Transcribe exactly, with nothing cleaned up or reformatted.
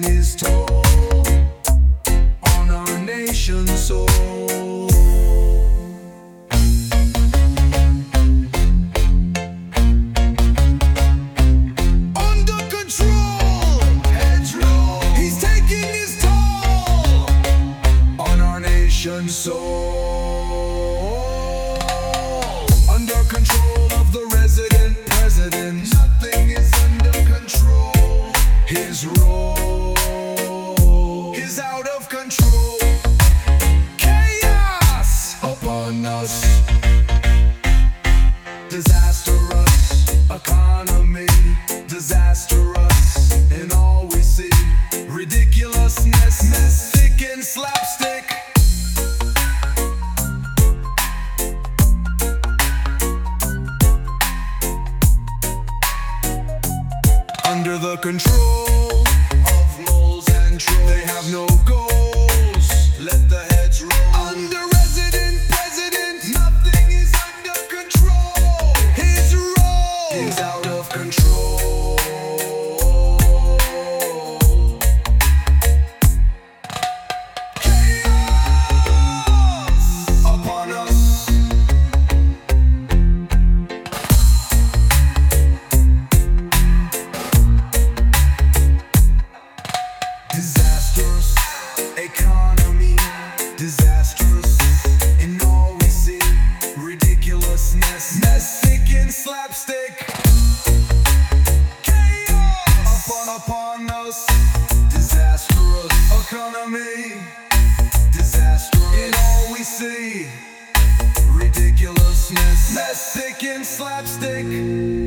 his toll on our nation's soul. Under control, heads roll. He's taking his toll on our nation's soul. Under control of the resident president, nothing is under control. His role is out of control. Chaos upon us, disastrous economy, disastrous in all we see. Ridiculousness, mess, thick and slapstick. Under the control of moles and trolls, they have no goals. Let the heads roll. Under resident president, nothing is under control. His role is out of control. Chaos upon us. Disastrous economy, disastrous in all we see. Ridiculousness, mess, thick and slapstick. Chaos upon upon us. Disastrous economy, disastrous in all we see. Ridiculousness, mess, thick and slapstick.